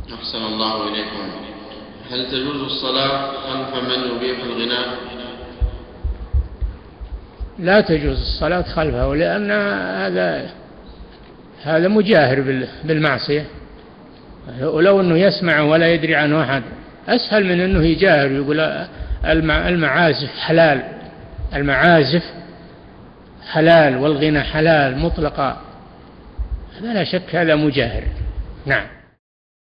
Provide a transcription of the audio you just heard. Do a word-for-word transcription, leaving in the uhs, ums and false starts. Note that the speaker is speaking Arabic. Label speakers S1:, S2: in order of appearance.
S1: أحسن الله إليكم. هل تجوز الصلاة خلف من يبيح الغناء؟
S2: لا تجوز الصلاة خلفه، لأن هذا هذا مجاهر بالمعصية، ولو أنه يسمع ولا يدري عنه أحد أسهل من أنه يجاهر يقول المعازف حلال، المعازف حلال والغنى حلال مطلقا، هذا لا شك هذا مجاهر. نعم.